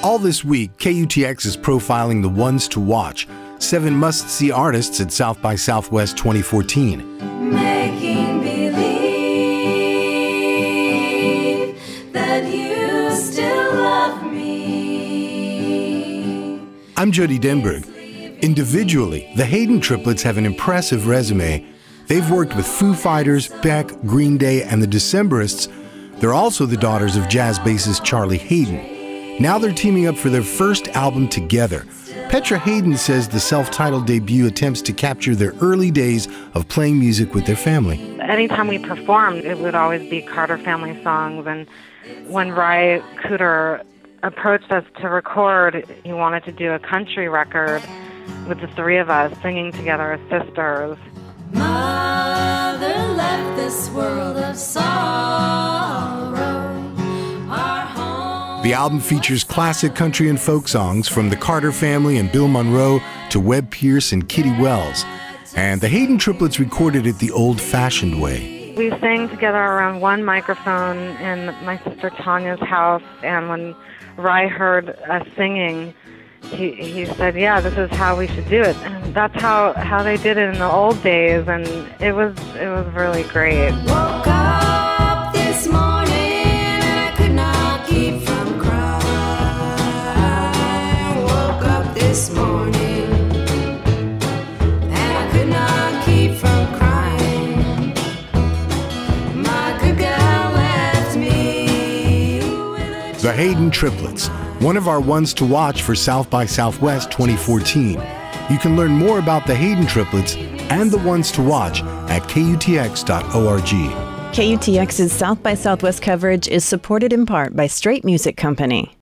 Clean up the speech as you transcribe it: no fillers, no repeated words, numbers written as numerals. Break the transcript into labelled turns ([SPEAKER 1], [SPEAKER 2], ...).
[SPEAKER 1] All this week, KUTX is profiling the ones to watch, 7 must-see artists at South by Southwest 2014.
[SPEAKER 2] Making believe that you still love me.
[SPEAKER 1] I'm Jody Denberg. Individually, the Hayden triplets have an impressive resume. They've worked with Foo Fighters, Beck, Green Day, and the Decemberists. They're also the daughters of jazz bassist Charlie Hayden. Now they're teaming up for their first album together. Petra Hayden says the self-titled debut attempts to capture their early days of playing music with their family.
[SPEAKER 3] Anytime we performed, it would always be Carter family songs. And when Ry Cooder approached us to record, he wanted to do a country record with the 3 of us singing together as sisters.
[SPEAKER 2] Mother left this world of sorrow.
[SPEAKER 1] The album features classic country and folk songs from the Carter family and Bill Monroe to Webb Pierce and Kitty Wells. And the Hayden triplets recorded it the old-fashioned way.
[SPEAKER 3] We sang together around one microphone in my sister Tanya's house, and when Ry heard us singing, he said, yeah, this is how we should do it. And that's how they did it in the old days, and it was really great.
[SPEAKER 2] Woke up this morning and I could not keep from crying. Woke up this morning and I could not keep from crying. My good girl left me with
[SPEAKER 1] The Hayden triplets, one of our ones to watch for South by Southwest 2014. You can learn more about the Hayden triplets and the ones to watch at KUTX.org.
[SPEAKER 4] KUTX's South by Southwest coverage is supported in part by Straight Music Company.